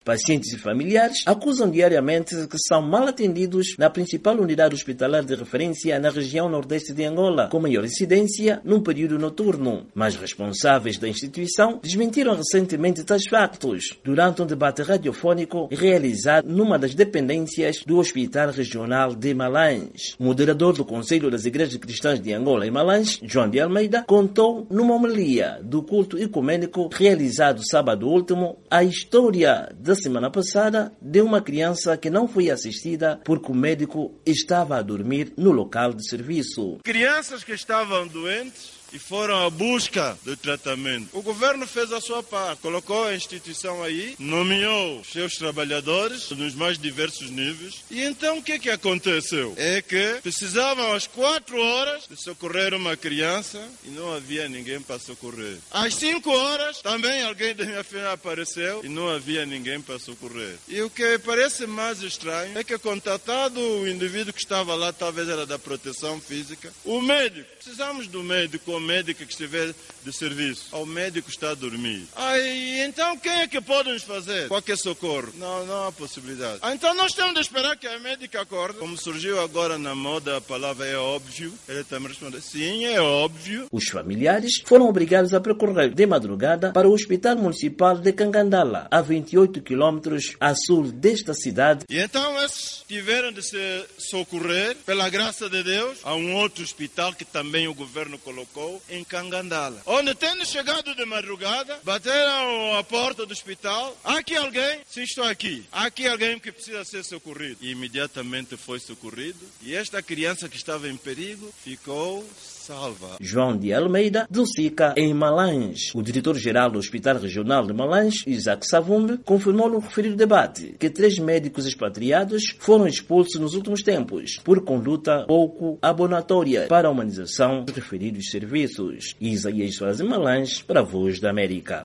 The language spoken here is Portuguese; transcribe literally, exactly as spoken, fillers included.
Pacientes e familiares acusam diariamente que são mal atendidos na principal unidade hospitalar de referência na região nordeste de Angola, com maior incidência num período noturno. Mas responsáveis da instituição desmentiram recentemente tais factos durante um debate radiofônico realizado numa das dependências do Hospital Regional de Malange. O moderador do Conselho das Igrejas Cristãs de Angola em Malange, João de Almeida, contou numa homilia do culto ecumênico realizado sábado último a história da semana passada de uma criança que não foi assistida porque o médico estava a dormir no local de serviço. Crianças que estavam doentes e foram à busca do tratamento. O governo fez a sua parte, colocou a instituição aí, nomeou seus trabalhadores nos mais diversos níveis. E então o que, que aconteceu? É que precisavam às quatro horas de socorrer uma criança e não havia ninguém para socorrer. Às cinco horas também alguém da minha filha apareceu e não havia ninguém para socorrer. E o que parece mais estranho é que, contatado o indivíduo que estava lá, talvez era da proteção física, o médico, precisamos do médico, médica que estiver de serviço. O médico está a dormir. Aí, então quem é que pode nos fazer qualquer socorro? Não, não há possibilidade. Ah, então nós temos de esperar que a médica acorde. Como surgiu agora na moda a palavra é óbvio, ele também respondeu, sim, é óbvio. Os familiares foram obrigados a percorrer de madrugada para o Hospital Municipal de Cangandala, a vinte e oito quilômetros a sul desta cidade. E então esses tiveram de se socorrer, pela graça de Deus, a um outro hospital que também o governo colocou em Cangandala, onde, tendo chegado de madrugada, bateram a porta do hospital. Há aqui alguém? Sim, estou aqui. Há aqui alguém que precisa ser socorrido. E imediatamente foi socorrido. E esta criança que estava em perigo ficou salva. João de Almeida, do SICA, em Malange. O diretor-geral do Hospital Regional de Malange, Isaac Savumbi, confirmou no referido debate que três médicos expatriados foram expulsos nos últimos tempos por conduta pouco abonatória para a humanização dos referidos serviços. Isaías Soares em Malange, para a Voz da América.